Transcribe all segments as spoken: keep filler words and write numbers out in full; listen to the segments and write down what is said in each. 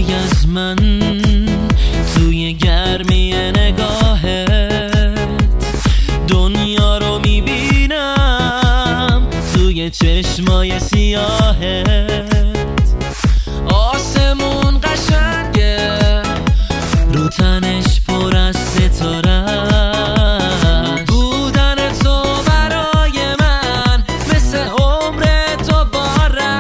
بگذری از من توی گرمی نگاهت، دنیا رو میبینم توی چشمای سیاهت. آسمون قشنگه رو تنش پر از ستاره، بودن تو برای من مثل عمر تو باره.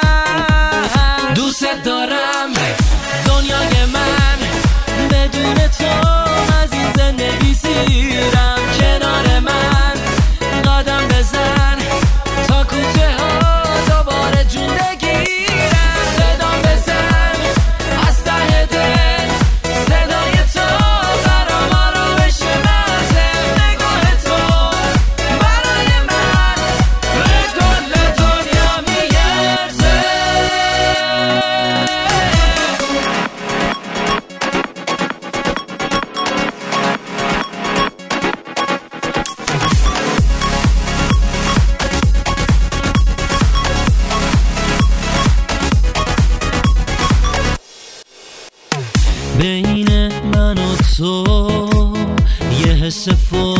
دوست دارم دنیای من بدون تو از این زندگی سیرم. کنار من قدم بزن تا کوچه ها دوباره جون بگیرم. صدا بزن از ته دل، صدای تو برام آرامش بخشه. نگاه تو برای من به کل دنیا میارزه. بین من و تو یه حس